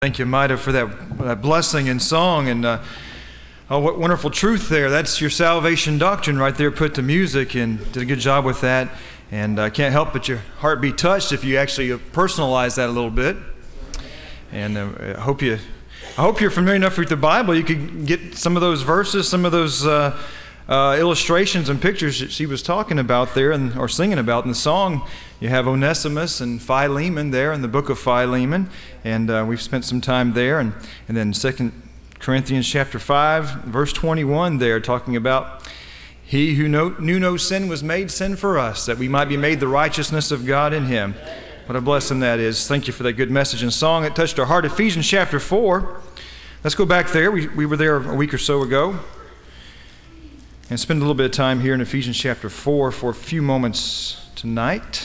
Thank you, Maida, for that blessing and song, and what wonderful truth there. That's your salvation doctrine right there, put to music, and did a good job with that. And I can't help but your heart be touched if you actually personalize that a little bit. And I hope you're familiar enough with the Bible. You could get some of those verses, some of those illustrations and pictures that she was talking about there, or singing about in the song. You have Onesimus and Philemon there in the book of Philemon, and we've spent some time there. And then 2 Corinthians chapter 5, verse 21 there, talking about he who knew no sin was made sin for us, that we might be made the righteousness of God in him. What a blessing that is. Thank you for that good message and song. It touched our heart. Ephesians chapter 4. Let's go back there. We were there a week or so ago. And spend a little bit of time here in Ephesians chapter 4 for a few moments tonight.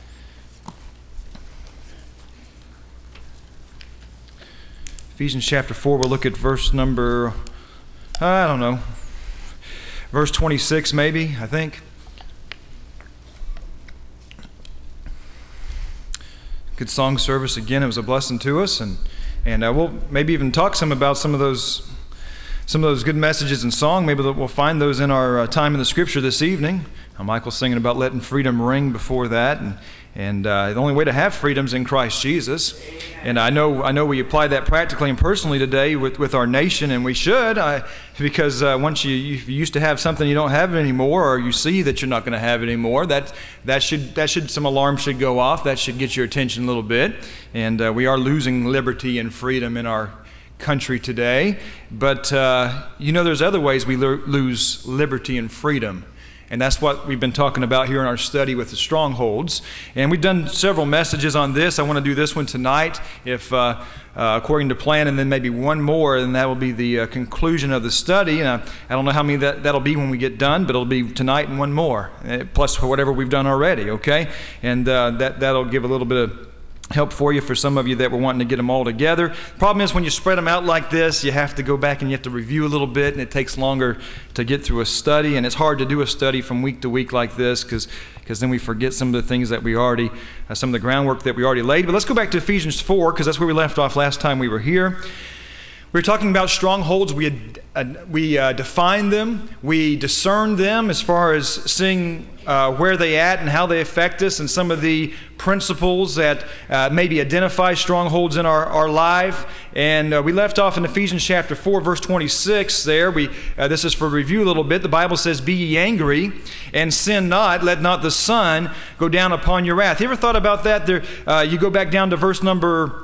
Ephesians chapter 4, we'll look at verse number, verse 26 maybe, I think. Good song service again. It was a blessing to us. And we'll maybe even talk about some of those good messages and song. Maybe we'll find those in our time in the Scripture this evening. Michael's singing about letting freedom ring before that, and the only way to have freedom is in Christ Jesus. And I know we apply that practically and personally today with our nation, and we should, because once you used to have something, you don't have it anymore, or you see that you're not going to have it anymore. That should some alarm should go off. That should get your attention a little bit. And we are losing liberty and freedom in our country today, but there's other ways we lose liberty and freedom, and that's what we've been talking about here in our study with the strongholds. And we've done several messages on this. I want to do this one tonight, if according to plan, and then maybe one more, and that will be the conclusion of the study. And I don't know how many that'll be when we get done, but it'll be tonight and one more, plus whatever we've done already. Okay, and that'll give a little bit of help for you, for some of you that were wanting to get them all together. Problem is, when you spread them out like this, you have to go back and you have to review a little bit, and it takes longer to get through a study, and it's hard to do a study from week to week like this because then we forget some of the things that we already, some of the groundwork that we already laid. But let's go back to Ephesians 4, because that's where we left off last time we were here. We were talking about strongholds. We define them, we discern them as far as seeing where they at and how they affect us, and some of the principles that maybe identify strongholds in our life. And we left off in Ephesians chapter 4, verse 26 there. This is for review a little bit. The Bible says, "Be ye angry, and sin not. Let not the sun go down upon your wrath." You ever thought about that? You go back down to verse number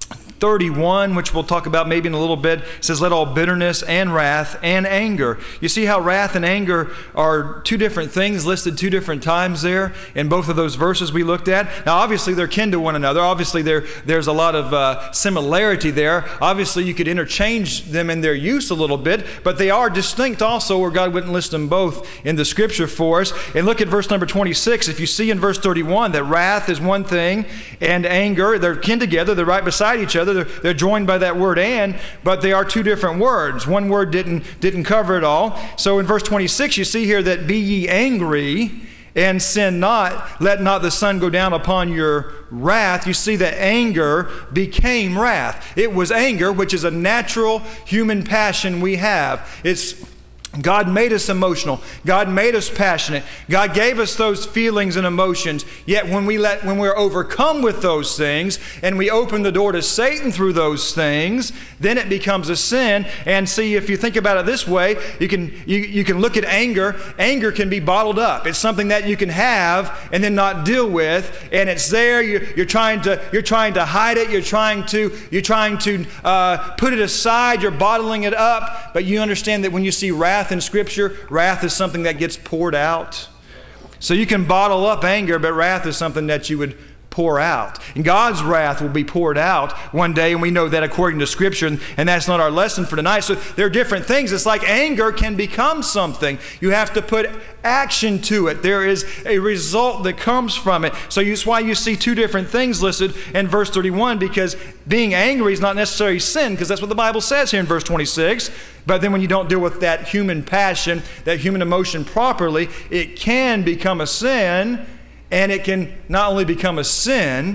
31, which we'll talk about maybe in a little bit. It says, "Let all bitterness and wrath and anger." You see how wrath and anger are two different things listed two different times there in both of those verses we looked at. Now, obviously, they're kin to one another. Obviously, there's a lot of similarity there. Obviously, you could interchange them in their use a little bit, but they are distinct also, or God wouldn't list them both in the Scripture for us. And look at verse number 26. If you see in verse 31 that wrath is one thing and anger, they're kin together, they're right beside each other. They're joined by that word "and," but they are two different words. One word didn't cover it all. So in verse 26, you see here that "be ye angry and sin not, let not the sun go down upon your wrath." You see that anger became wrath. It was anger, which is a natural human passion we have. God made us emotional. God made us passionate. God gave us those feelings and emotions. Yet when we're overcome with those things and we open the door to Satan through those things, then it becomes a sin. And see, if you think about it this way, you can look at anger. Anger can be bottled up. It's something that you can have and then not deal with, and it's there. You're trying to hide it. You're trying to put it aside. You're bottling it up. But you understand that when you see wrath in Scripture, wrath is something that gets poured out. So you can bottle up anger, but wrath is something that you would pour out. And God's wrath will be poured out one day, and we know that according to Scripture, and that's not our lesson for tonight. So there are different things. It's like anger can become something. You have to put action to it. There is a result that comes from it. So that's why you see two different things listed in verse 31, because being angry is not necessarily sin, because that's what the Bible says here in verse 26. But then when you don't deal with that human passion, that human emotion properly, it can become a sin. And it can not only become a sin,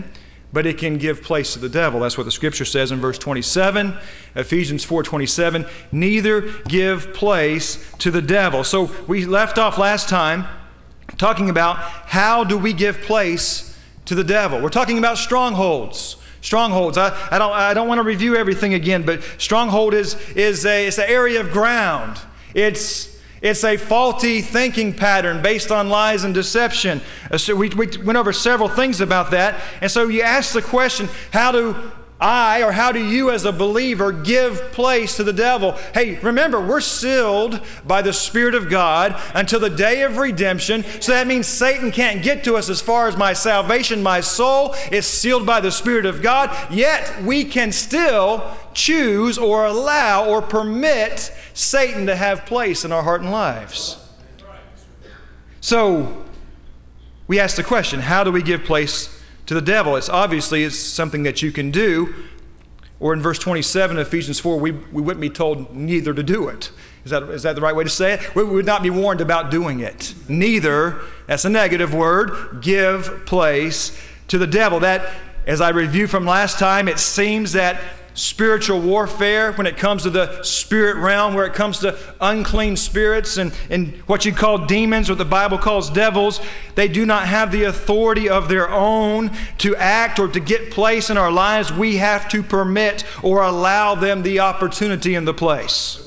but it can give place to the devil. That's what the scripture says in verse 27, Ephesians 4:27, neither give place to the devil. So we left off last time talking about how do we give place to the devil. We're talking about strongholds. Strongholds. I don't want to review everything again, but stronghold is an area of ground. It's a faulty thinking pattern based on lies and deception. So we went over several things about that. And so you ask the question, how do you as a believer give place to the devil? Hey, remember, we're sealed by the Spirit of God until the day of redemption. So that means Satan can't get to us as far as my salvation. My soul is sealed by the Spirit of God. Yet we can still choose or allow or permit Satan to have place in our heart and lives. So we ask the question, how do we give place to the devil? It's something that you can do. Or in verse 27 of Ephesians 4, we wouldn't be told neither to do it. Is that the right way to say it? We would not be warned about doing it. Neither, that's a negative word, give place to the devil. That, as I reviewed from last time, it seems that spiritual warfare, when it comes to the spirit realm, where it comes to unclean spirits and what you call demons, what the Bible calls devils, they do not have the authority of their own to act or to get place in our lives. We have to permit or allow them the opportunity and the place.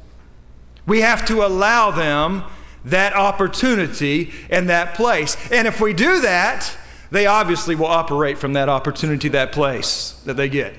We have to allow them that opportunity and that place. And if we do that, they obviously will operate from that opportunity, that place that they get.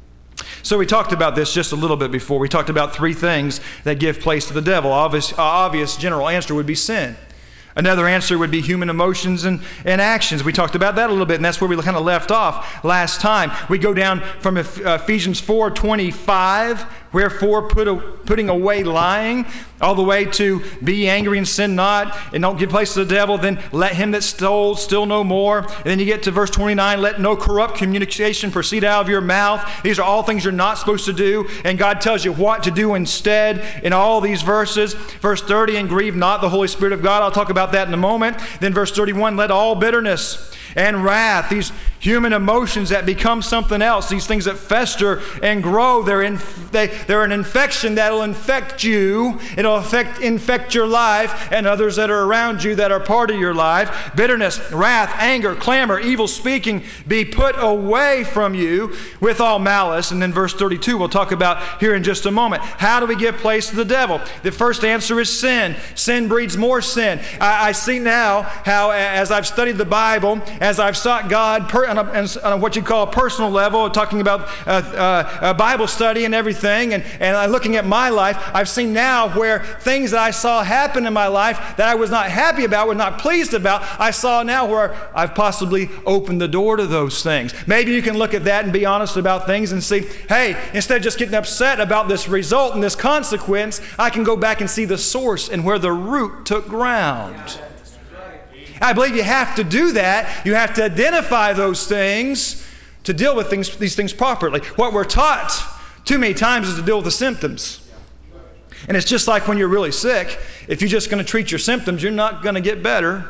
So we talked about this just a little bit before. We talked about three things that give place to the devil. Obvious general answer would be sin. Another answer would be human emotions and actions. We talked about that a little bit, and that's where we kind of left off last time. We go down from Ephesians 4:25, wherefore putting away lying, all the way to be angry and sin not, and don't give place to the devil. Then let him that stole still no more. And then you get to verse 29, let no corrupt communication proceed out of your mouth. These are all things you're not supposed to do, and God tells you what to do instead in all these verses. Verse 30, and grieve not the Holy Spirit of God. I'll talk about that in a moment. Then verse 31, let all bitterness and wrath, these human emotions that become something else, these things that fester and grow, they're an infection that'll infect you. It'll infect your life and others that are around you that are part of your life. Bitterness, wrath, anger, clamor, evil speaking, be put away from you with all malice. And then verse 32 we'll talk about here in just a moment. How do we give place to the devil? The first answer is sin. Sin breeds more sin. I see now how, as I've studied the Bible, as I've sought God on what you call a personal level, talking about Bible study and everything, and looking at my life, I've seen now where things that I saw happen in my life that I was not happy about, was not pleased about, I saw now where I've possibly opened the door to those things. Maybe you can look at that and be honest about things and see, hey, instead of just getting upset about this result and this consequence, I can go back and see the source and where the root took ground. I believe you have to do that. You have to identify those things to deal with these things properly. What we're taught too many times is to deal with the symptoms. And it's just like when you're really sick. If you're just going to treat your symptoms, you're not going to get better.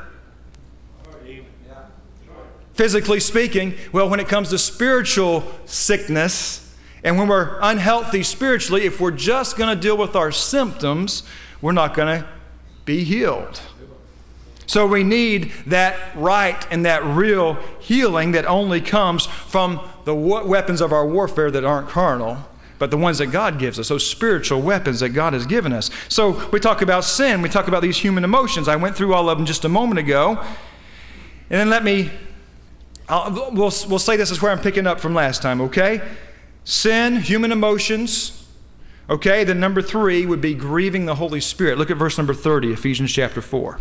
Physically speaking, well, when it comes to spiritual sickness, and when we're unhealthy spiritually, if we're just going to deal with our symptoms, we're not going to be healed. So we need that right and that real healing that only comes from the weapons of our warfare that aren't carnal, but the ones that God gives us, those spiritual weapons that God has given us. So we talk about sin, we talk about these human emotions. I went through all of them just a moment ago. And then we'll say this is where I'm picking up from last time, okay? Sin, human emotions. Okay, then number 3 would be grieving the Holy Spirit. Look at verse number 30, Ephesians chapter 4.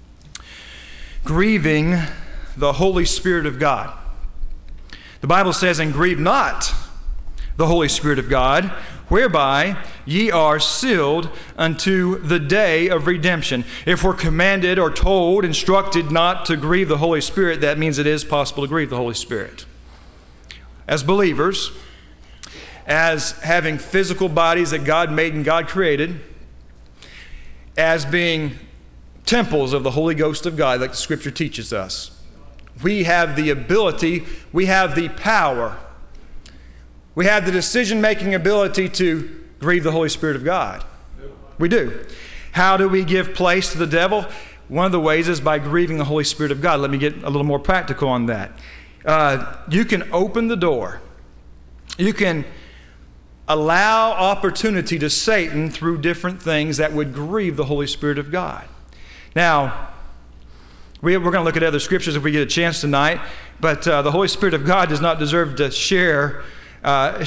Grieving the Holy Spirit of God. The Bible says, and grieve not the Holy Spirit of God, whereby ye are sealed unto the day of redemption. If we're commanded or told, instructed not to grieve the Holy Spirit, that means it is possible to grieve the Holy Spirit. As believers, as having physical bodies that God made and God created, as being temples of the Holy Ghost of God, like the Scripture teaches us, we have the ability, we have the power, we have the decision-making ability to grieve the Holy Spirit of God. We do. How do we give place to the devil? One of the ways is by grieving the Holy Spirit of God. Let me get a little more practical on that. You can open the door. You can allow opportunity to Satan through different things that would grieve the Holy Spirit of God. Now, we're going to look at other scriptures if we get a chance tonight, but the Holy Spirit of God does not deserve to share a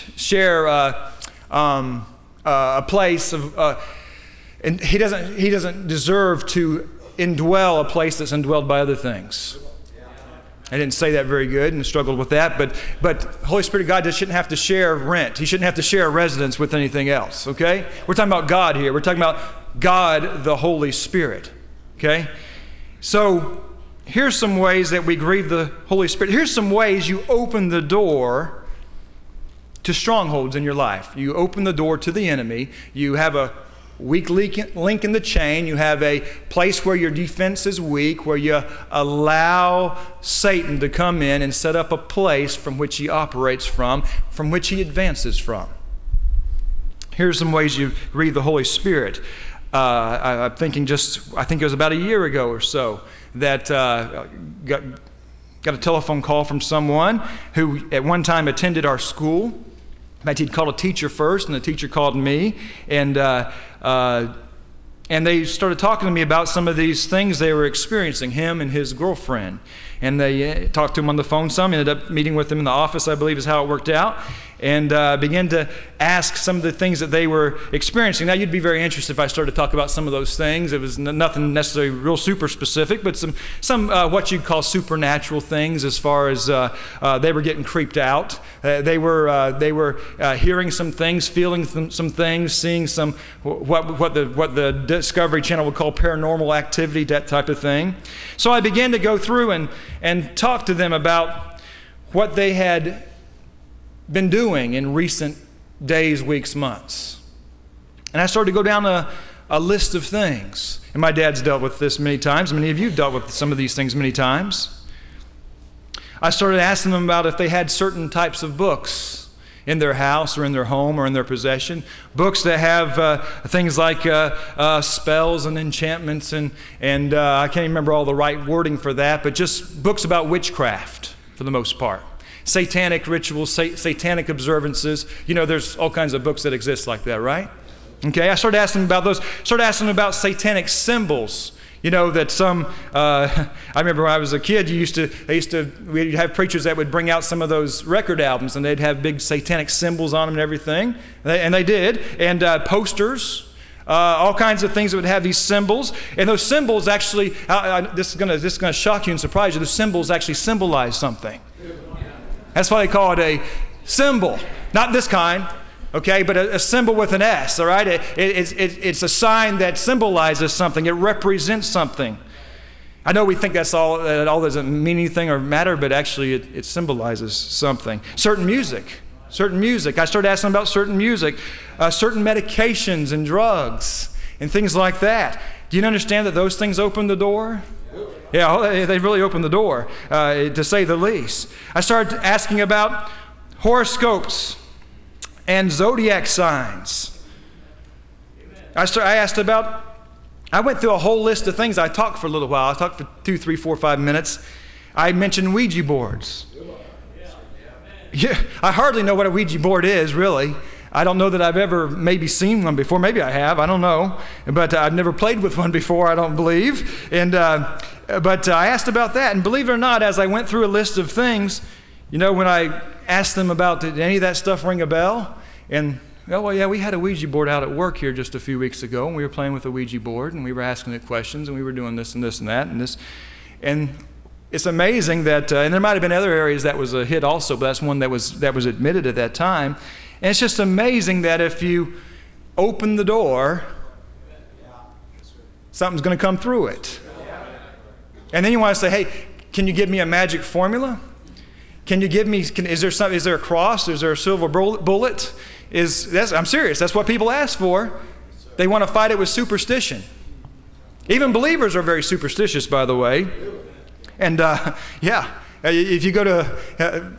place of, and he doesn't deserve to indwell a place that's indwelled by other things. I didn't say that very good and struggled with that, but Holy Spirit of God just shouldn't have to share rent. He shouldn't have to share residence with anything else, okay? We're talking about God here. We're talking about God, the Holy Spirit, okay? So here's some ways that we grieve the Holy Spirit. Here's some ways you open the door to strongholds in your life. You open the door to the enemy. You have a weak link in the chain. You have a place where your defense is weak, where you allow Satan to come in and set up a place from which he operates from which he advances from. Here's some ways you grieve the Holy Spirit. I'm thinking I think it was about a year ago or so that got a telephone call from someone who at one time attended our school. In fact, he'd called a teacher first, and the teacher called me, and they started talking to me about some of these things they were experiencing, him and his girlfriend. And they talked to him on the phone some, ended up meeting with him in the office, I believe is how it worked out, and began to ask some of the things that they were experiencing. Now, you'd be very interested if I started to talk about some of those things. It was nothing necessarily real super specific, but some what you'd call supernatural things as far as they were getting creeped out. They were hearing some things, feeling some things, seeing some what the Discovery Channel would call paranormal activity, that type of thing. So I began to go through and talk to them about what they had been doing in recent days, weeks, months. And I started to go down a list of things. And my dad's dealt with this many times. Many of you have dealt with some of these things many times. I started asking them about if they had certain types of books in their house or in their home or in their possession. Books that have things like spells and enchantments and I can't even remember all the right wording for that, but just books about witchcraft for the most part. Satanic rituals, satanic observances. You know, there's all kinds of books that exist like that, right? Okay, I started asking about those. Started asking about satanic symbols. You know that some. I remember when I was a kid, we'd have preachers that would bring out some of those record albums, and they'd have big satanic symbols on them and everything. And they did, and posters. All kinds of things that would have these symbols, and those symbols actually. This is gonna shock you and surprise you. The symbols actually symbolize something. That's why they call it a symbol, not this kind, okay, but a symbol with an S, all right? It's a sign that symbolizes something. It represents something. I know we think that's all doesn't mean anything or matter, but actually it symbolizes something. Certain music. I started asking about certain music, certain medications and drugs and things like that. Do you understand that those things open the door? Yeah, they really opened the door, to say the least. I started asking about horoscopes and zodiac signs. I went through a whole list of things. I talked for a little while. I talked for 2, 3, 4, 5 minutes. I mentioned Ouija boards. Yeah, I hardly know what a Ouija board is, really. I don't know that I've ever maybe seen one before. Maybe I have. I don't know. But I've never played with one before, I don't believe. But I asked about that. And believe it or not, as I went through a list of things, you know, when I asked them about, did any of that stuff ring a bell? And, oh, well, yeah, we had a Ouija board out at work here just a few weeks ago, and we were playing with a Ouija board, and we were asking it questions, and we were doing this and this and that and this. And it's amazing that, and there might have been other areas that was a hit also, but that's one that was admitted at that time. And it's just amazing that if you open the door, something's going to come through it. And then you want to say, hey, can you give me a magic formula? Can you give me, is there a cross? Is there a silver bullet? I'm serious. That's what people ask for. They want to fight it with superstition. Even believers are very superstitious, by the way. And if you go to...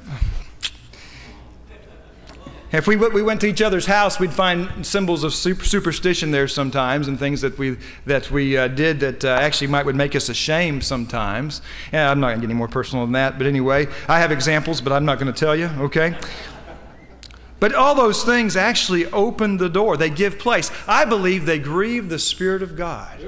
if we went to each other's house, we'd find symbols of superstition there sometimes, and things that we did that actually would make us ashamed sometimes. Yeah, I'm not going to get any more personal than that, but anyway, I have examples, but I'm not going to tell you, okay? But all those things actually open the door. They give place. I believe they grieve the Spirit of God.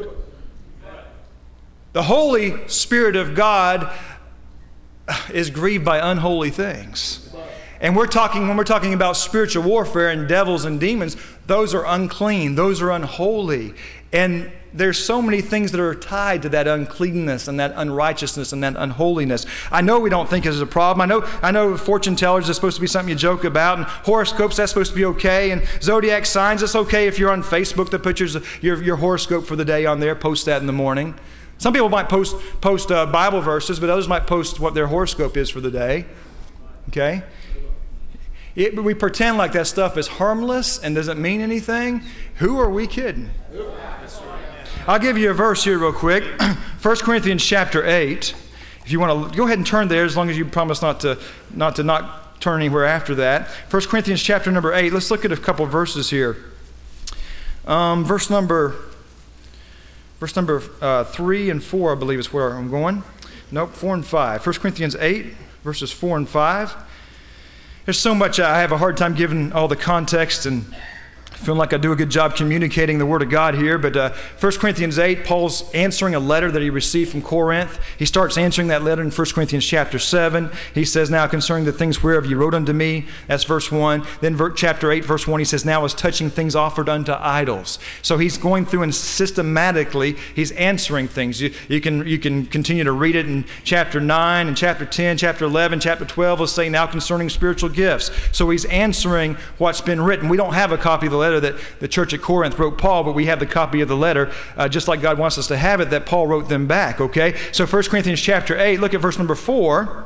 The Holy Spirit of God is grieved by unholy things. And when we're talking about spiritual warfare and devils and demons, those are unclean, those are unholy. And there's so many things that are tied to that uncleanness and that unrighteousness and that unholiness. I know we don't think it's a problem. I know fortune tellers is supposed to be something you joke about, and horoscopes, that's supposed to be okay, and zodiac signs, it's okay if you're on Facebook that puts your horoscope for the day on there, post that in the morning. Some people might post Bible verses, but others might post what their horoscope is for the day. Okay? We pretend like that stuff is harmless and doesn't mean anything. Who are we kidding? I'll give you a verse here real quick. 1 Corinthians chapter 8. If you want to go ahead and turn there, as long as you promise not to turn anywhere after that. 1 Corinthians chapter number 8. Let's look at a couple verses here. Verse number 3 and 4, I believe is where I'm going. Nope, 4 and 5. 1 Corinthians 8, verses 4 and 5. There's so much I have a hard time giving all the context and feeling like I do a good job communicating the Word of God here, but 1 Corinthians 8, Paul's answering a letter that he received from Corinth. He starts answering that letter in 1 Corinthians chapter 7. He says, now concerning the things whereof you wrote unto me, that's verse 1. Then chapter 8, verse 1, he says, now as touching things offered unto idols. So he's going through and systematically, he's answering things. You can continue to read it in chapter 9 and chapter 10, chapter 11, chapter 12 will say now concerning spiritual gifts. So he's answering what's been written. We don't have a copy of the letter that the church at Corinth wrote Paul, but we have the copy of the letter, just like God wants us to have it, that Paul wrote them back, okay? So 1 Corinthians chapter 8, look at verse number 4.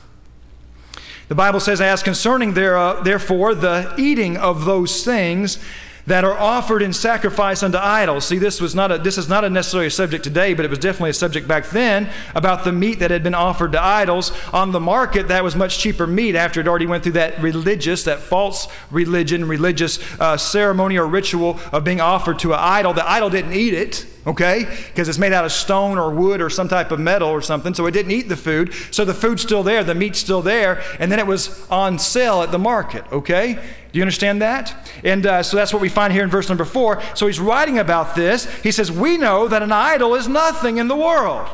The Bible says, as concerning therefore the eating of those things that are offered in sacrifice unto idols. See, this is not necessarily a subject today, but it was definitely a subject back then about the meat that had been offered to idols. On the market, that was much cheaper meat after it already went through that false religious ceremony or ritual of being offered to an idol. The idol didn't eat it, okay, because it's made out of stone or wood or some type of metal or something, so it didn't eat the food. So the food's still there, the meat's still there, and then it was on sale at the market, okay? Do you understand that? And so that's what we find here in verse number 4. So he's writing about this. He says, we know that an idol is nothing in the world,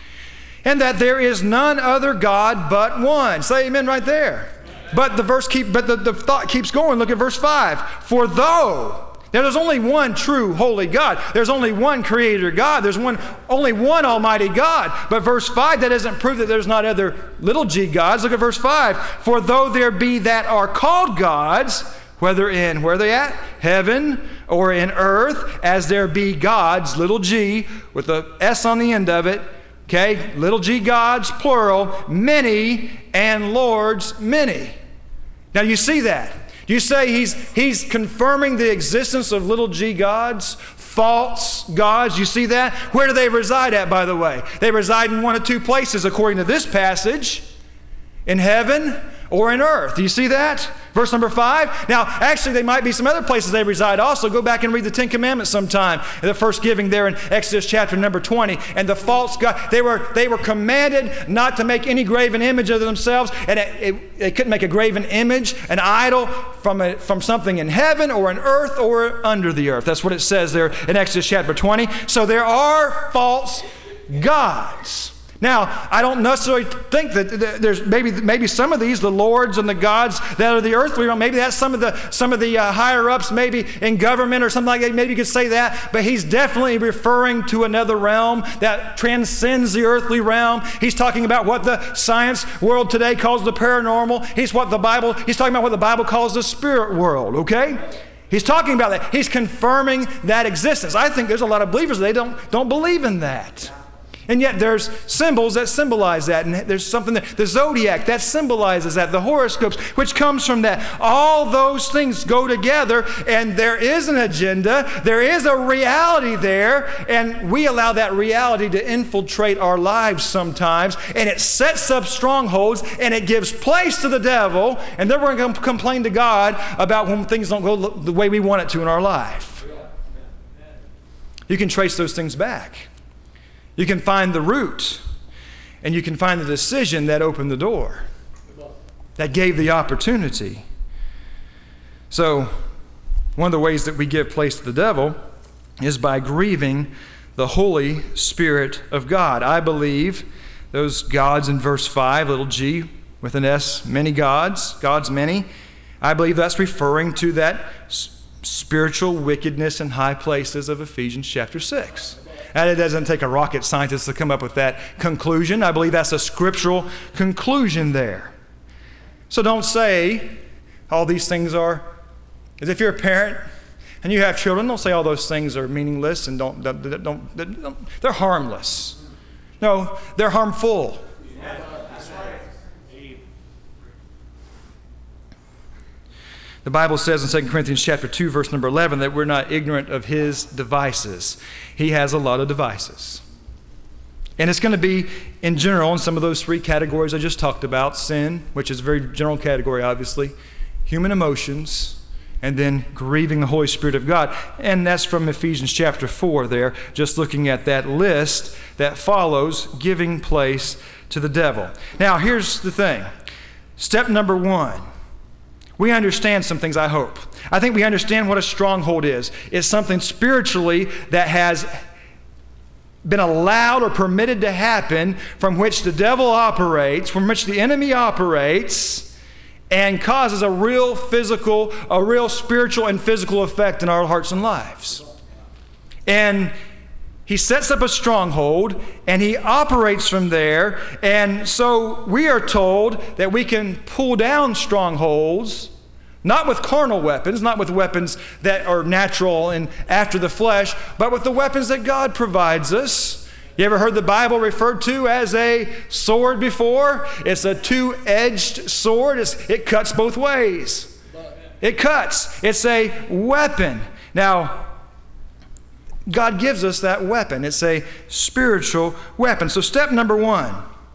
and that there is none other God but one. Say amen right there. But the thought keeps going. Look at verse 5. For though there's only one true holy God, there's only one creator God, there's only one almighty God. But verse 5, that doesn't prove that there's not other little g gods. Look at verse 5. For though there be that are called gods, whether in, where are they at? Heaven or in earth, as there be gods, little g, with a S on the end of it, okay? Little g gods, plural, many, and lords, many. Now you see that. You say he's confirming the existence of little g gods, false gods. You see that? Where do they reside at, by the way? They reside in one of two places, according to this passage, in heaven or in earth. Do you see that? Verse number 5. Now, actually, there might be some other places they reside also. Go back and read the Ten Commandments sometime. The first giving there in Exodus chapter number 20. And the false god, they were commanded not to make any graven image of themselves. And they couldn't make a graven image, an idol, from something in heaven or in earth or under the earth. That's what it says there in Exodus chapter 20. So there are false gods. Now, I don't necessarily think that there's maybe some of these, the lords and the gods that are the earthly realm, maybe that's some of the higher ups, maybe in government or something like that. Maybe you could say that, but he's definitely referring to another realm that transcends the earthly realm. He's talking about what the science world today calls the paranormal. He's talking about what the Bible calls the spirit world. Okay. He's talking about that. He's confirming that existence. I think there's a lot of believers that they don't believe in that. And yet there's symbols that symbolize that. And there's something that, the zodiac, that symbolizes that. The horoscopes, which comes from that. All those things go together, and there is an agenda. There is a reality there, and we allow that reality to infiltrate our lives sometimes, and it sets up strongholds, and it gives place to the devil, and then we're going to complain to God about when things don't go the way we want it to in our life. You can trace those things back. You can find the root, and you can find the decision that opened the door, that gave the opportunity. So, one of the ways that we give place to the devil is by grieving the Holy Spirit of God. I believe those gods in verse 5, little g with an S, many gods, gods many, I believe that's referring to that spiritual wickedness in high places of Ephesians chapter 6. And it doesn't take a rocket scientist to come up with that conclusion. I believe that's a scriptural conclusion there. So don't say all these things are, as if you're a parent and you have children, don't say all those things are meaningless and they're harmless. No, they're harmful. The Bible says in 2 Corinthians chapter 2, verse number 11, that we're not ignorant of his devices. He has a lot of devices. And it's going to be, in general, in some of those three categories I just talked about: sin, which is a very general category, obviously, human emotions, and then grieving the Holy Spirit of God. And that's from Ephesians chapter 4 there, just looking at that list that follows giving place to the devil. Now, here's the thing. Step number 1. We understand some things, I hope. I think we understand what a stronghold is. It's something spiritually that has been allowed or permitted to happen, from which the devil operates, from which the enemy operates, and causes a real physical, a real spiritual and physical effect in our hearts and lives. And he sets up a stronghold, and he operates from there. And so we are told that we can pull down strongholds, not with carnal weapons, not with weapons that are natural and after the flesh, but with the weapons that God provides us. You ever heard the Bible referred to as a sword before? It's a two-edged sword. It cuts both ways. It cuts. It's a weapon. Now, God gives us that weapon. It's a spiritual weapon. So step number 1,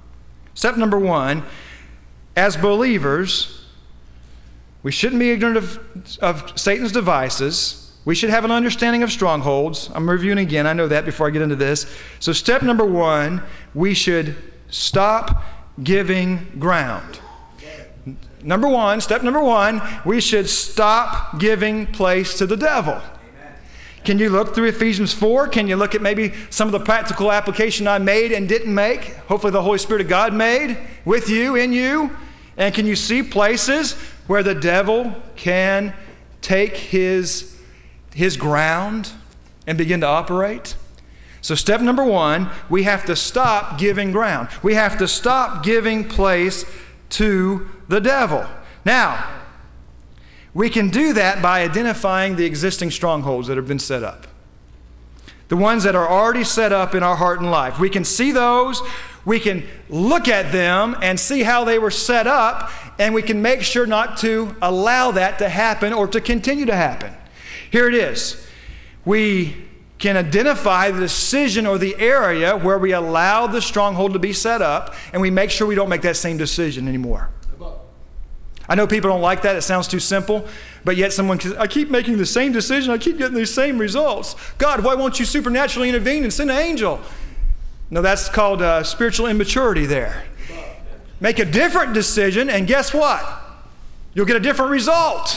as believers, we shouldn't be ignorant of Satan's devices. We should have an understanding of strongholds. I'm reviewing again. I know that before I get into this. So step number 1, we should stop giving ground. Step number one, we should stop giving place to the devil. Can you look through Ephesians 4? Can you look at maybe some of the practical application I made and didn't make? Hopefully the Holy Spirit of God made with you, in you. And can you see places where the devil can take his ground and begin to operate? So step number 1, we have to stop giving ground. We have to stop giving place to the devil. Now, we can do that by identifying the existing strongholds that have been set up. The ones that are already set up in our heart and life. We can see those, we can look at them and see how they were set up, and we can make sure not to allow that to happen or to continue to happen. Here it is. We can identify the decision or the area where we allow the stronghold to be set up, and we make sure we don't make that same decision anymore. I know people don't like that. It sounds too simple. But yet I keep making the same decision. I keep getting these same results. God, why won't you supernaturally intervene and send an angel? No, that's called spiritual immaturity there. Make a different decision, and guess what? You'll get a different result.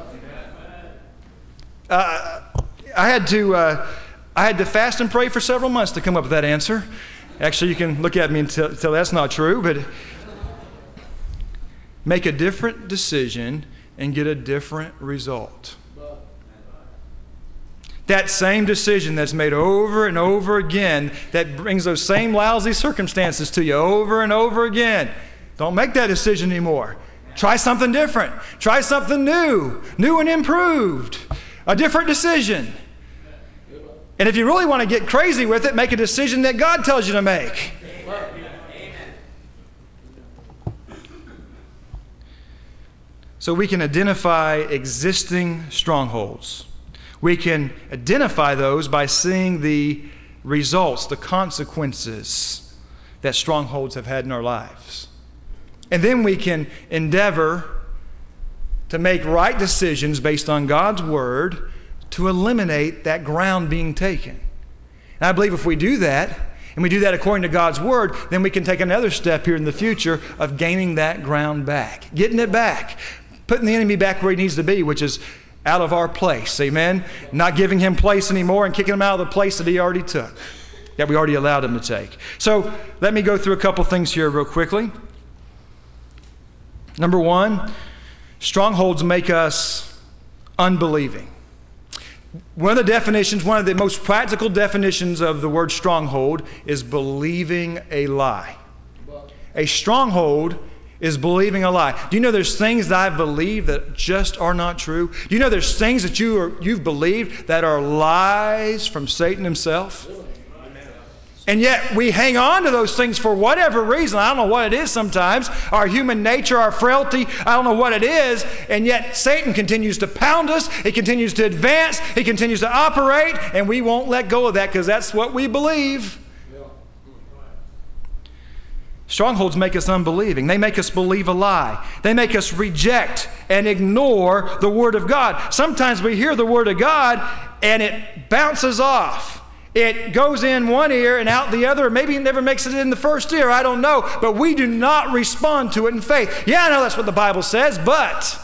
I had to fast and pray for several months to come up with that answer. Actually, you can look at me and tell that's not true, but make a different decision and get a different result. That same decision that's made over and over again, that brings those same lousy circumstances to you over and over again. Don't make that decision anymore. Try something different. Try something new and improved. A different decision. And if you really want to get crazy with it, make a decision that God tells you to make. So we can identify existing strongholds. We can identify those by seeing the results, the consequences that strongholds have had in our lives. And then we can endeavor to make right decisions based on God's Word to eliminate that ground being taken. And I believe if we do that, and we do that according to God's Word, then we can take another step here in the future of gaining that ground back, getting it back, putting the enemy back where he needs to be, which is out of our place. Amen? Not giving him place anymore and kicking him out of the place that he already took, that we already allowed him to take. So let me go through a couple things here real quickly. Number one, strongholds make us unbelieving. One of the most practical definitions of the word stronghold is believing a lie. A stronghold is believing a lie. Do you know there's things that I've believed that just are not true? Do you know there's things that you've believed that are lies from Satan himself? And yet we hang on to those things for whatever reason. I don't know what it is sometimes. Our human nature, our frailty, I don't know what it is. And yet Satan continues to pound us. He continues to advance. He continues to operate. And we won't let go of that because that's what we believe. Strongholds make us unbelieving. They make us believe a lie. They make us reject and ignore the Word of God. Sometimes we hear the Word of God and it bounces off. It goes in one ear and out the other. Maybe it never makes it in the first ear. I don't know. But we do not respond to it in faith. Yeah, I know that's what the Bible says, but.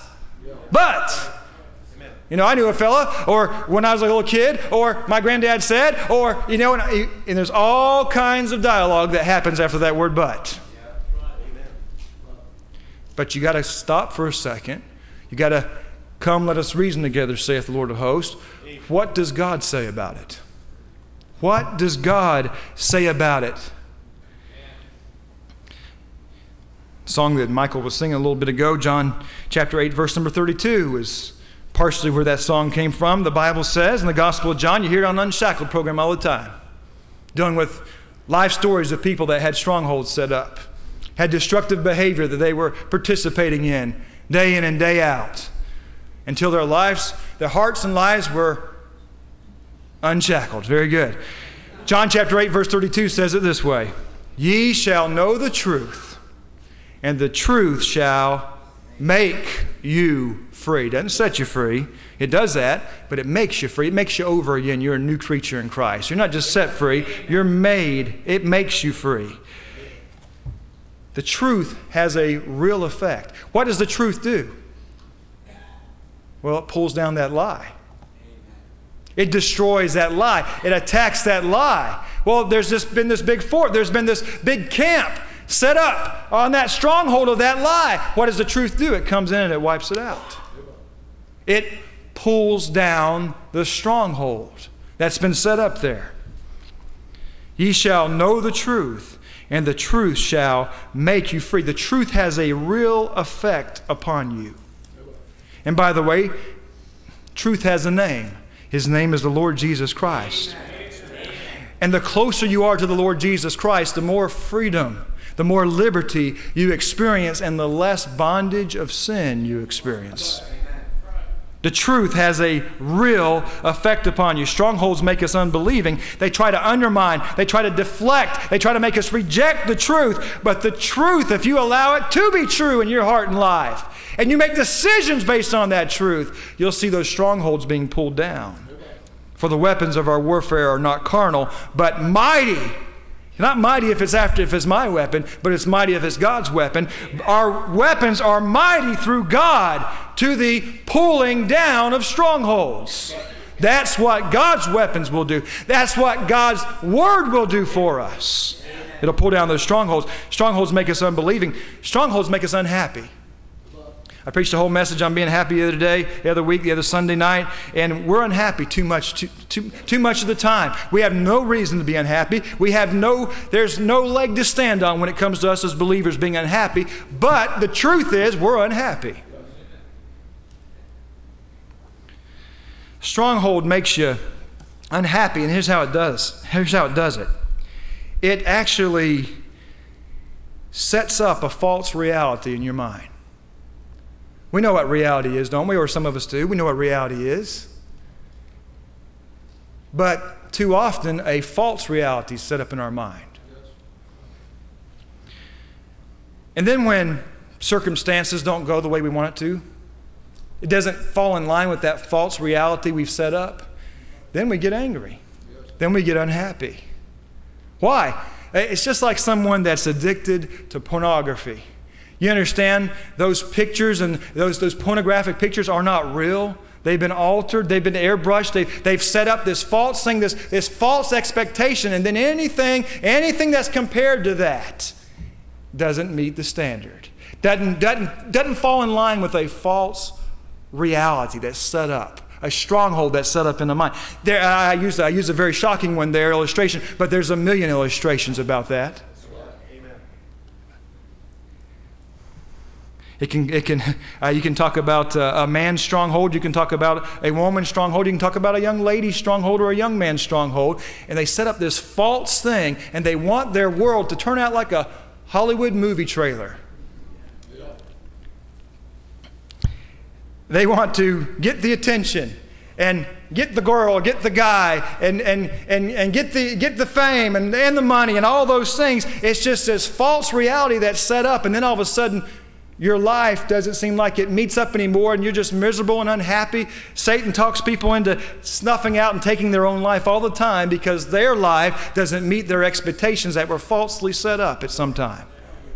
You know, I knew a fella, or when I was a little kid, or my granddad said, or, you know, and there's all kinds of dialogue that happens after that word but. But you got to stop for a second. You got to come, let us reason together, saith the Lord of hosts. What does God say about it? What does God say about it? Song that Michael was singing a little bit ago, John chapter 8, verse number 32, is partially where that song came from. The Bible says in the Gospel of John, you hear it on Unshackled program all the time, dealing with life stories of people that had strongholds set up, had destructive behavior that they were participating in day in and day out, until their hearts and lives were unshackled. Very good. John chapter 8, verse 32 says it this way: ye shall know the truth, and the truth shall make you free. It doesn't set you free. It does that, but it makes you free. It makes you over again. You're a new creature in Christ. You're not just set free. You're made. It makes you free. The truth has a real effect. What does the truth do? Well, it pulls down that lie. It destroys that lie. It attacks that lie. Well, there's been this big fort. There's been this big camp set up on that stronghold of that lie. What does the truth do? It comes in and it wipes it out. It pulls down the stronghold that's been set up there. Ye shall know the truth, and the truth shall make you free. The truth has a real effect upon you. And by the way, truth has a name. His name is the Lord Jesus Christ. And the closer you are to the Lord Jesus Christ, the more freedom, the more liberty you experience, and the less bondage of sin you experience. The truth has a real effect upon you. Strongholds make us unbelieving. They try to undermine. They try to deflect. They try to make us reject the truth. But the truth, if you allow it to be true in your heart and life, and you make decisions based on that truth, you'll see those strongholds being pulled down. For the weapons of our warfare are not carnal, but mighty. Not mighty if it's my weapon, but it's mighty if it's God's weapon. Our weapons are mighty through God to the pulling down of strongholds. That's what God's weapons will do. That's what God's Word will do for us. It'll pull down those strongholds. Strongholds make us unbelieving. Strongholds make us unhappy. I preached a whole message on being happy the other week, the other Sunday night, and we're unhappy too much of the time. We have no reason to be unhappy. There's no leg to stand on when it comes to us as believers being unhappy, but the truth is we're unhappy. Stronghold makes you unhappy, and here's how it does it. It actually sets up a false reality in your mind. We know what reality is, don't we? Or some of us do. We know what reality is. But too often, a false reality is set up in our mind. And then when circumstances don't go the way we want it to, it doesn't fall in line with that false reality we've set up, then we get angry. Then we get unhappy. Why? It's just like someone that's addicted to pornography. You understand, those pictures and those pornographic pictures are not real. They've been altered. They've been airbrushed. They've set up this false thing, this false expectation, and then anything that's compared to that doesn't meet the standard. Doesn't fall in line with a false reality that's set up, a stronghold that's set up in the mind. There, I use a very shocking one there, illustration, but there's a million illustrations about that. You can talk about a man's stronghold. You can talk about a woman's stronghold. You can talk about a young lady's stronghold or a young man's stronghold. And they set up this false thing, and they want their world to turn out like a Hollywood movie trailer. They want to get the attention and get the girl, get the guy, and get the fame and the money and all those things. It's just this false reality that's set up, and then all of a sudden your life doesn't seem like it meets up anymore, and you're just miserable and unhappy. Satan talks people into snuffing out and taking their own life all the time because their life doesn't meet their expectations that were falsely set up at some time.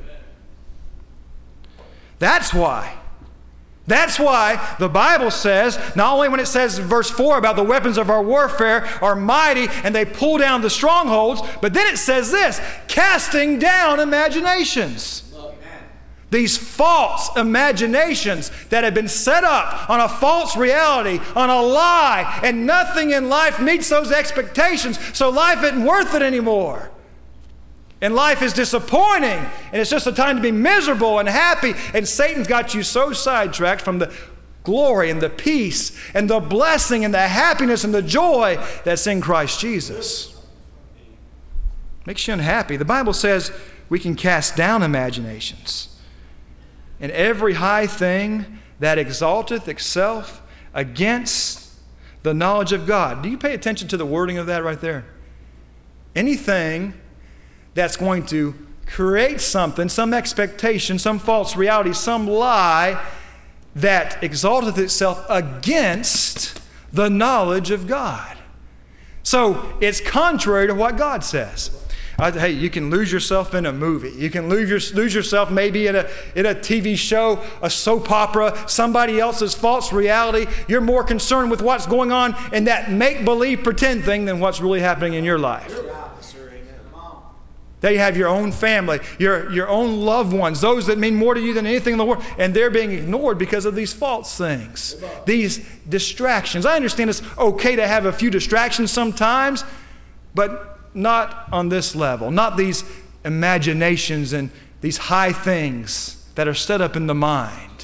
That's why the Bible says, not only when it says in verse 4 about the weapons of our warfare are mighty and they pull down the strongholds, but then it says this, casting down imaginations. These false imaginations that have been set up on a false reality, on a lie, and nothing in life meets those expectations, so life isn't worth it anymore. And life is disappointing, and it's just a time to be miserable and happy, and Satan's got you so sidetracked from the glory and the peace and the blessing and the happiness and the joy that's in Christ Jesus. Makes you unhappy. The Bible says we can cast down imaginations. And every high thing that exalteth itself against the knowledge of God. Do you pay attention to the wording of that right there? Anything that's going to create something, some expectation, some false reality, some lie that exalteth itself against the knowledge of God. So it's contrary to what God says. Hey, you can lose yourself in a movie. You can lose yourself maybe in a TV show, a soap opera, somebody else's false reality. You're more concerned with what's going on in that make-believe pretend thing than what's really happening in your life. There you have your own family, your own loved ones, those that mean more to you than anything in the world, and they're being ignored because of these false things, these distractions. I understand it's okay to have a few distractions sometimes, but not on this level, not these imaginations and these high things that are set up in the mind.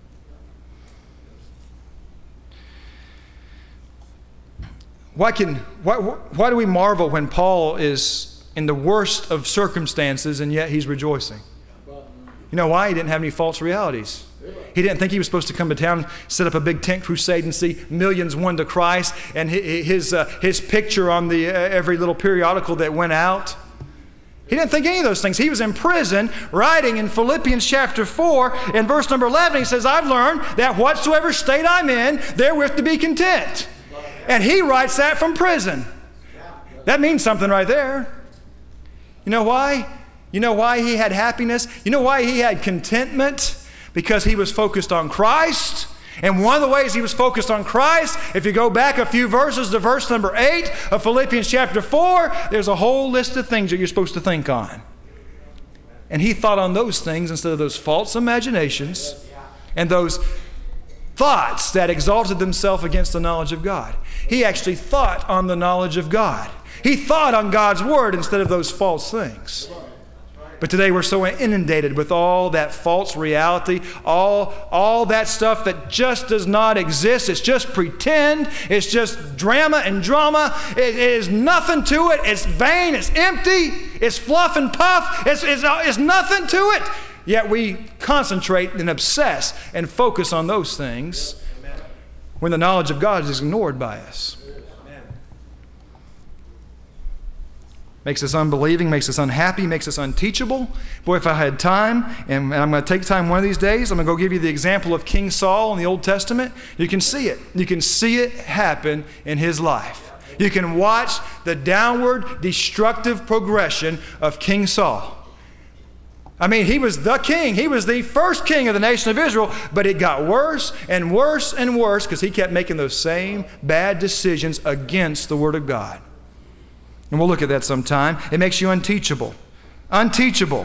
Why do we marvel when Paul is in the worst of circumstances and yet he's rejoicing? You know why? He didn't have any false realities. He didn't think he was supposed to come to town, set up a big tent crusade and see millions won to Christ, and his picture on the every little periodical that went out. He didn't think any of those things. He was in prison writing in Philippians chapter 4 in verse number 11. He says, I've learned that whatsoever state I'm in, therewith to be content. And he writes that from prison. That means something right there. You know why? You know why he had happiness? You know why he had contentment? Because he was focused on Christ. And one of the ways he was focused on Christ, if you go back a few verses to verse number 8 of Philippians chapter 4, there's a whole list of things that you're supposed to think on. And he thought on those things instead of those false imaginations and those thoughts that exalted themselves against the knowledge of God. He actually thought on the knowledge of God. He thought on God's word instead of those false things. But today we're so inundated with all that false reality, all that stuff that just does not exist. It's just pretend. It's just drama and drama. It is nothing to it. It's vain. It's empty. It's fluff and puff. It's nothing to it. Yet we concentrate and obsess and focus on those things when the knowledge of God is ignored by us. Makes us unbelieving, makes us unhappy, makes us unteachable. Boy, if I had time, and I'm going to take time one of these days, I'm going to go give you the example of King Saul in the Old Testament. You can see it. You can see it happen in his life. You can watch the downward, destructive progression of King Saul. I mean, he was the king. He was the first king of the nation of Israel, but it got worse and worse and worse because he kept making those same bad decisions against the Word of God. And we'll look at that sometime. It makes you unteachable. Unteachable.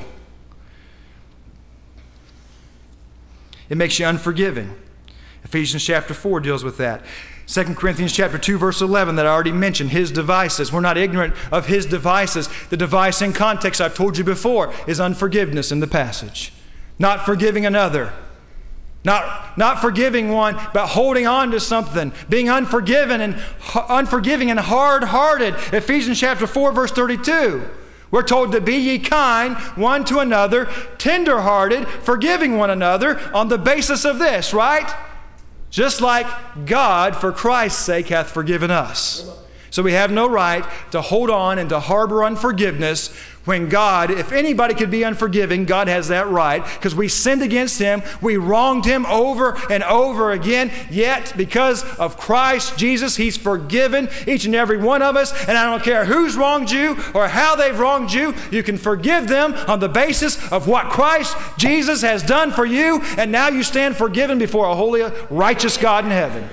It makes you unforgiving. Ephesians chapter 4 deals with that. 2 Corinthians chapter 2, verse 11 that I already mentioned, his devices. We're not ignorant of his devices. The device in context, I've told you before, is unforgiveness in the passage. Not forgiving another. Not forgiving one, but holding on to something. Being unforgiving and hard-hearted. Ephesians chapter 4, verse 32. We're told to be ye kind one to another, tender-hearted, forgiving one another on the basis of this, right? Just like God, for Christ's sake, hath forgiven us. So we have no right to hold on and to harbor unforgiveness when God, if anybody could be unforgiving, God has that right because we sinned against Him. We wronged Him over and over again. Yet, because of Christ Jesus, He's forgiven each and every one of us. And I don't care who's wronged you or how they've wronged you. You can forgive them on the basis of what Christ Jesus has done for you. And now you stand forgiven before a holy, righteous God in heaven.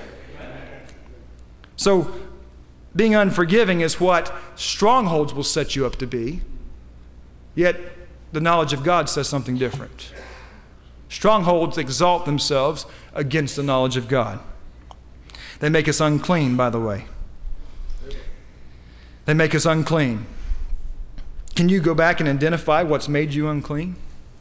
So, being unforgiving is what strongholds will set you up to be. Yet, the knowledge of God says something different. Strongholds exalt themselves against the knowledge of God. They make us unclean, by the way. They make us unclean. Can you go back and identify what's made you unclean?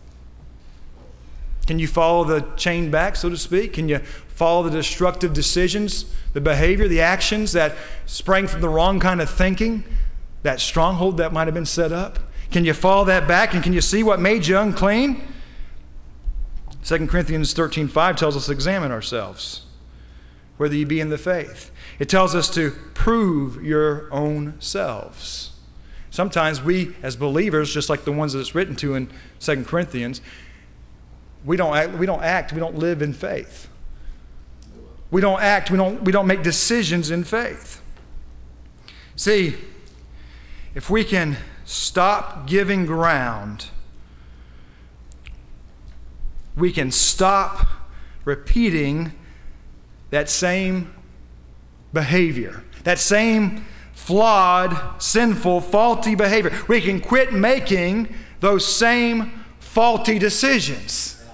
Can you follow the chain back, so to speak? Can you follow the destructive decisions, the behavior, the actions that sprang from the wrong kind of thinking, that stronghold that might have been set up? Can you follow that back and can you see what made you unclean? 2 Corinthians 13:5 tells us to examine ourselves, whether you be in the faith. It tells us to prove your own selves. Sometimes we, as believers, just like the ones that it's written to in 2 Corinthians, we don't live in faith. We don't make decisions in faith. See, if we can stop giving ground, we can stop repeating that same behavior, that same flawed, sinful, faulty behavior. We can quit making those same faulty decisions.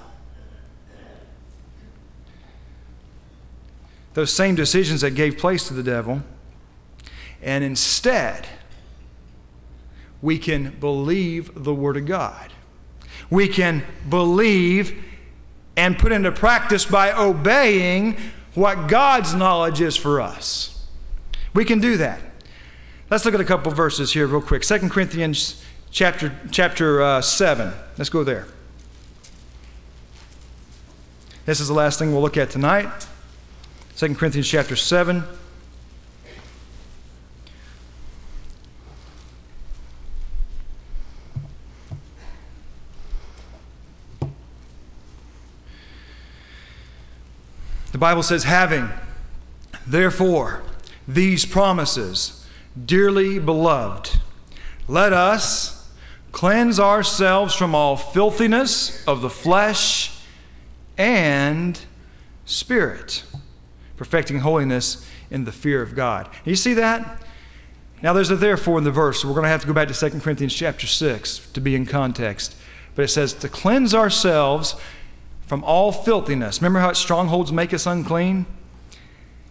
Those same decisions that gave place to the devil. And instead, we can believe the Word of God. We can believe and put into practice by obeying what God's knowledge is for us. We can do that. Let's look at a couple verses here real quick. 2 Corinthians chapter 7. Let's go there. This is the last thing we'll look at tonight. 2 Corinthians chapter 7. The Bible says, having, therefore, these promises, dearly beloved, let us cleanse ourselves from all filthiness of the flesh and spirit, perfecting holiness in the fear of God. You see that? Now there's a therefore in the verse, so we're going to have to go back to 2 Corinthians chapter 6 to be in context. But it says to cleanse ourselves from all filthiness. Remember how strongholds make us unclean?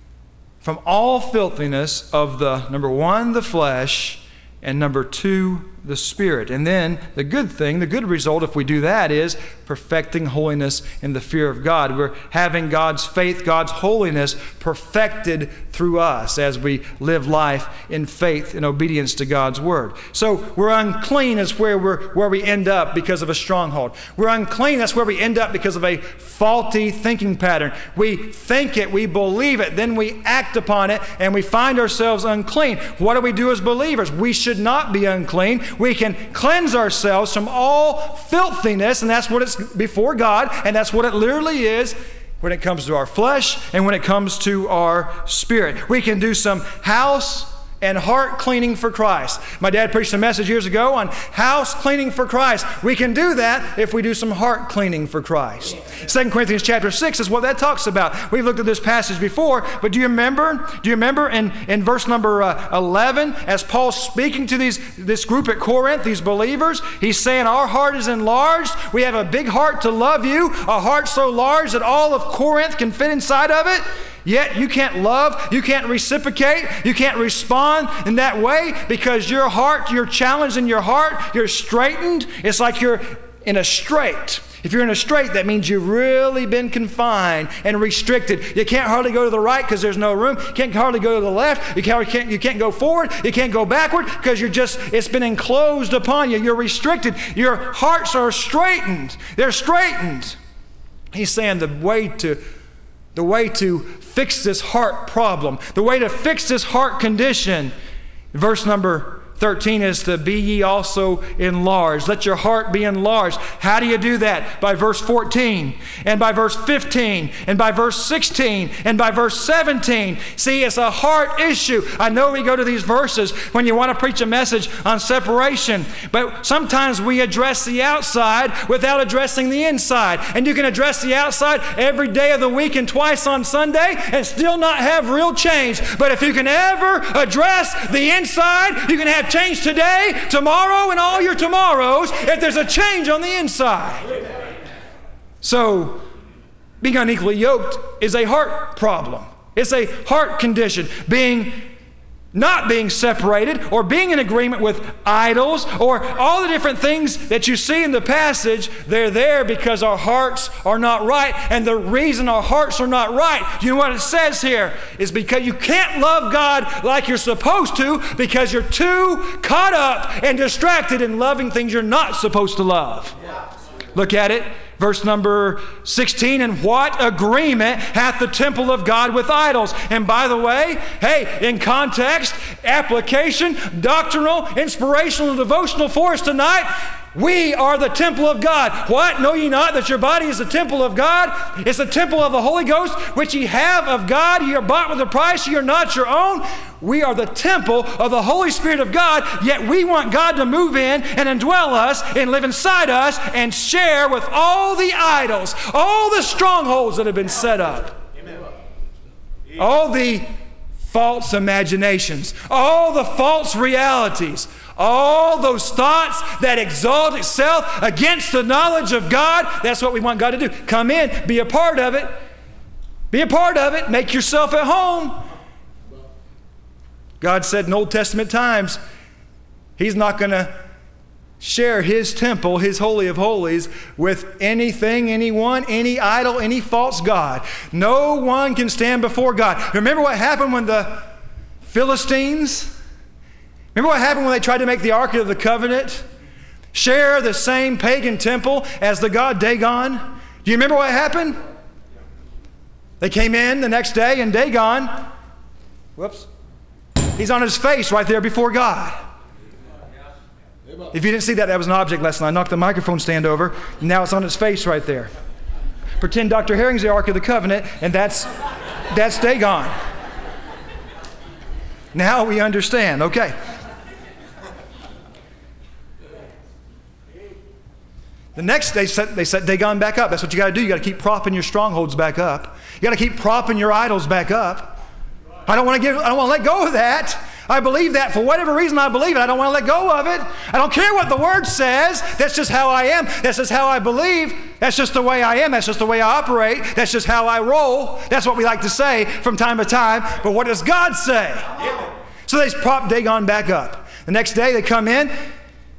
From all filthiness of the, number one, the flesh, and number two, the Spirit. And then the good thing, the good result if we do that is perfecting holiness in the fear of God. We're having God's faith, God's holiness perfected through us as we live life in faith and obedience to God's Word. So we're unclean is where we end up because of a stronghold. We're unclean, that's where we end up because of a faulty thinking pattern. We think it, we believe it, then we act upon it, and we find ourselves unclean. What do we do as believers? We should not be unclean. We can cleanse ourselves from all filthiness, and that's what it's before God, and that's what it literally is when it comes to our flesh and when it comes to our spirit. We can do some house and heart cleaning for Christ. My dad preached a message years ago on house cleaning for Christ. We can do that if we do some heart cleaning for Christ. 2 Corinthians chapter 6 is what that talks about. We've looked at this passage before, but do you remember in verse number 11, as Paul's speaking to this group at Corinth, these believers, he's saying, our heart is enlarged. We have a big heart to love you, a heart so large that all of Corinth can fit inside of it. Yet you can't love, you can't reciprocate, you can't respond in that way because your heart, you're challenged in your heart, you're straightened. It's like you're in a strait. If you're in a strait, that means you've really been confined and restricted. You can't hardly go to the right because there's no room. You can't hardly go to the left. You can't go forward. You can't go backward because it's been enclosed upon you. You're restricted. Your hearts are straightened. They're straightened. He's saying the way to fix this heart problem, the way to fix this heart condition, verse number 13 is to be ye also enlarged. Let your heart be enlarged. How do you do that? By verse 14 and by verse 15 and by verse 16 and by verse 17. See, it's a heart issue. I know we go to these verses when you want to preach a message on separation, but sometimes we address the outside without addressing the inside. And you can address the outside every day of the week and twice on Sunday and still not have real change. But if you can ever address the inside, you can have change today, tomorrow, and all your tomorrows if there's a change on the inside. So, being unequally yoked is a heart problem. It's a heart condition. Not being separated or being in agreement with idols or all the different things that you see in the passage, they're there because our hearts are not right. And the reason our hearts are not right, you know what it says here, is because you can't love God like you're supposed to because you're too caught up and distracted in loving things you're not supposed to love. Look at it. Verse number 16, and what agreement hath the temple of God with idols? And by the way, in context, application, doctrinal, inspirational, devotional for us tonight, we are the temple of God. What? Know ye not that your body is the temple of God? It's the temple of the Holy Ghost, which ye have of God. Ye are bought with a price. Ye are not your own. We are the temple of the Holy Spirit of God, yet we want God to move in and indwell us and live inside us and share with all the idols, all the strongholds that have been set up. Amen. All the false imaginations, all the false realities, all those thoughts that exalt itself against the knowledge of God. That's what we want God to do. Come in, be a part of it. Be a part of it. Make yourself at home. God said in Old Testament times, He's not going to share His temple, His Holy of Holies, with anything, anyone, any idol, any false god. No one can stand before God. Remember what happened when the Philistines, remember what happened when they tried to make the Ark of the Covenant share the same pagan temple as the god Dagon? Do you remember what happened? They came in the next day and Dagon, he's on his face right there before God. If you didn't see that, that was an object lesson. I knocked the microphone stand over. Now it's on its face right there. Pretend Dr. Herring's the Ark of the Covenant, and that's Dagon. Now we understand. Okay. The next day, they set Dagon back up. That's what you got to do. You got to keep propping your strongholds back up. You got to keep propping your idols back up. I don't want to let go of that. I believe that for whatever reason I believe it. I don't want to let go of it. I don't care what the Word says. That's just how I am. That's just how I believe. That's just the way I am. That's just the way I operate. That's just how I roll. That's what we like to say from time to time. But what does God say? So they prop Dagon back up. The next day they come in.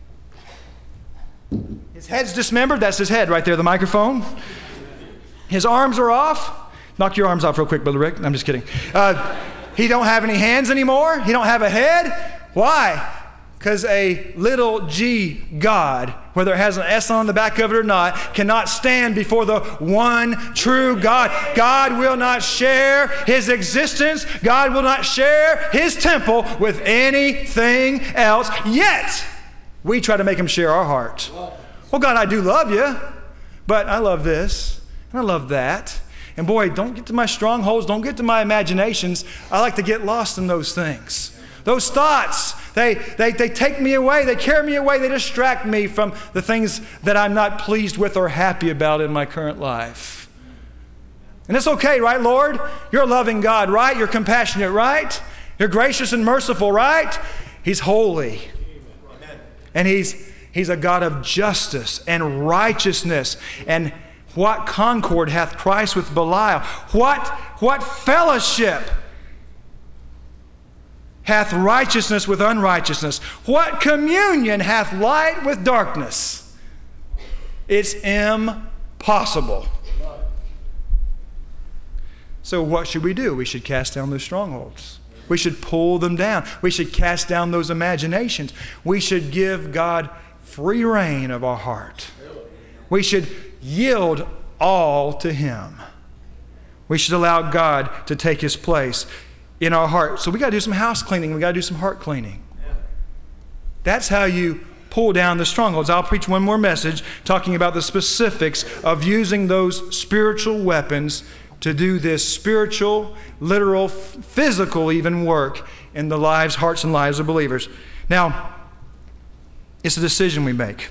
head's dismembered. That's his head right there, the microphone. His arms are off. Knock your arms off real quick, Brother Rick. I'm just kidding. He don't have any hands anymore. He don't have a head. Why? Because a little g God, whether it has an S on the back of it or not, cannot stand before the one true God. God will not share his existence. God will not share his temple with anything else. Yet, we try to make him share our heart. Well, God, I do love you, but I love this, and I love that. And boy, don't get to my strongholds. Don't get to my imaginations. I like to get lost in those things. Those thoughts. They take me away. They carry me away. They distract me from the things that I'm not pleased with or happy about in my current life. And it's okay, right, Lord? You're a loving God, right? You're compassionate, right? You're gracious and merciful, right? He's holy. And he's a God of justice and righteousness. And what concord hath Christ with Belial? What fellowship hath righteousness with unrighteousness? What communion hath light with darkness? It's impossible. So what should we do? We should cast down those strongholds. We should pull them down. We should cast down those imaginations. We should give God free reign of our heart. We should yield all to him. We should allow God to take his place in our heart. So we got to do some house cleaning. We got to do some heart cleaning. That's how you pull down the strongholds. I'll preach one more message talking about the specifics of using those spiritual weapons to do this spiritual, literal, physical even work in the lives, hearts, and lives of believers. Now, it's a decision we make.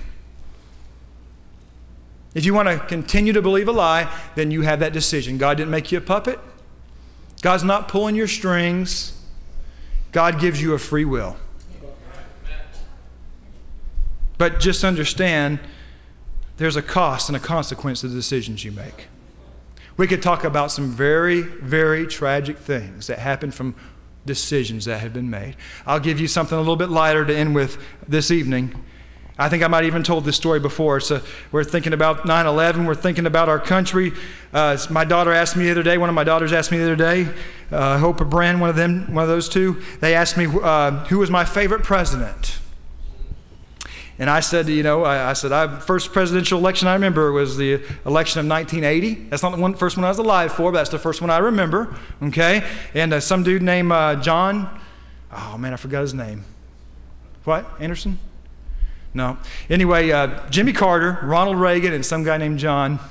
If you want to continue to believe a lie, then you have that decision. God didn't make you a puppet. God's not pulling your strings. God gives you a free will. But just understand, there's a cost and a consequence to the decisions you make. We could talk about some very, very tragic things that happen from decisions that have been made. I'll give you something a little bit lighter to end with this evening. I think I might have even told this story before. So we're thinking about 9/11. We're thinking about our country. My daughter asked me the other day, one of my daughters asked me the other day, Hope or Bran, one of those two, they asked me who was my favorite president. And I said, first presidential election I remember was the election of 1980. That's not the first one I was alive for, but that's the first one I remember. Okay? And some dude named John, oh man, I forgot his name. What? Anderson? No. Anyway, Jimmy Carter, Ronald Reagan, and some guy named John.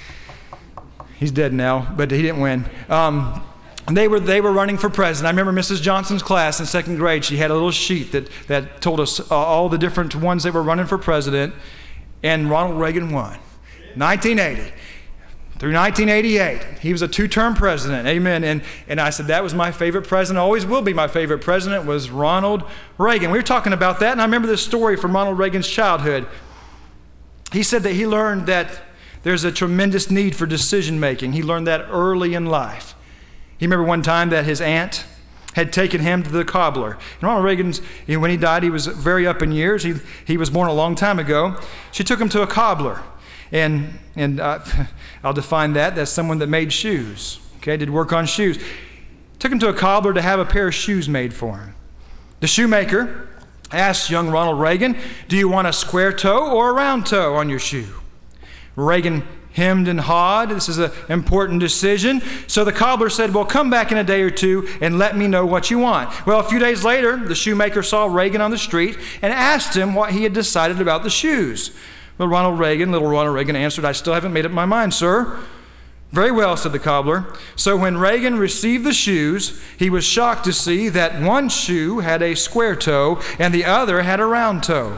He's dead now, but he didn't win. They were running for president. I remember Mrs. Johnson's class in second grade. She had a little sheet that told us all the different ones that were running for president, and Ronald Reagan won. 1980 through 1988. He was a two-term president. Amen. And I said, that was my favorite president. Always will be my favorite president was Ronald Reagan. We were talking about that, and I remember this story from Ronald Reagan's childhood. He said that he learned that there's a tremendous need for decision-making. He learned that early in life. He remember one time that his aunt had taken him to the cobbler. And Ronald Reagan, when he died, he was very up in years. He was born a long time ago. She took him to a cobbler. And I'll define that. That's someone that made shoes. Okay, did work on shoes. Took him to a cobbler to have a pair of shoes made for him. The shoemaker asked young Ronald Reagan, do you want a square toe or a round toe on your shoe? Reagan hemmed and hawed. This is an important decision. So the cobbler said, well, come back in a day or two and let me know what you want. Well, a few days later, the shoemaker saw Reagan on the street and asked him what he had decided about the shoes. Well, little Ronald Reagan answered, I still haven't made up my mind, sir. Very well, said the cobbler. So when Reagan received the shoes, he was shocked to see that one shoe had a square toe and the other had a round toe.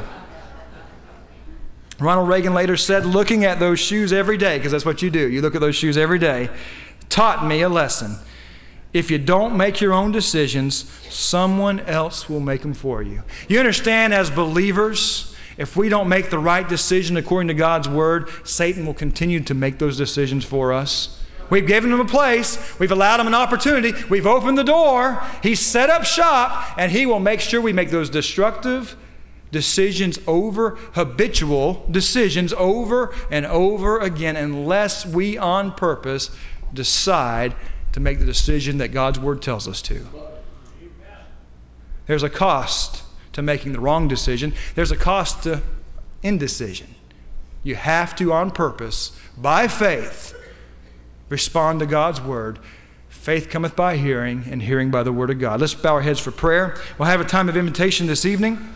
Ronald Reagan later said, looking at those shoes every day, because that's what you do, you look at those shoes every day, taught me a lesson. If you don't make your own decisions, someone else will make them for you. You understand, as believers, if we don't make the right decision according to God's word, Satan will continue to make those decisions for us. We've given him a place. We've allowed him an opportunity. We've opened the door. He's set up shop, and he will make sure we make those destructive habitual decisions over and over again, unless we on purpose decide to make the decision that God's Word tells us to. There's a cost to making the wrong decision. There's a cost to indecision. You have to, on purpose, by faith, respond to God's Word. Faith cometh by hearing, and hearing by the Word of God. Let's bow our heads for prayer. We'll have a time of invitation this evening.